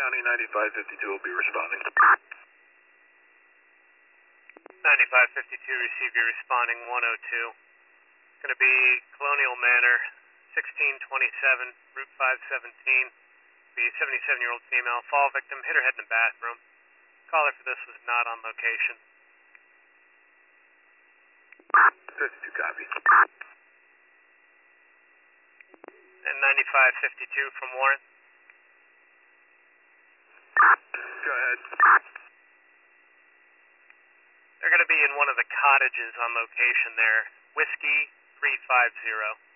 County 9552 will be responding. 9552, receive you responding 102. Going to be Colonial Manor, 1627, Route 517. Be a 77-year-old female, fall victim, hit her head in the bathroom. Caller for this was not on location. 52 copy. And 9552 from Warren. Go ahead. They're going to be in one of the cottages on location there. Whiskey 350.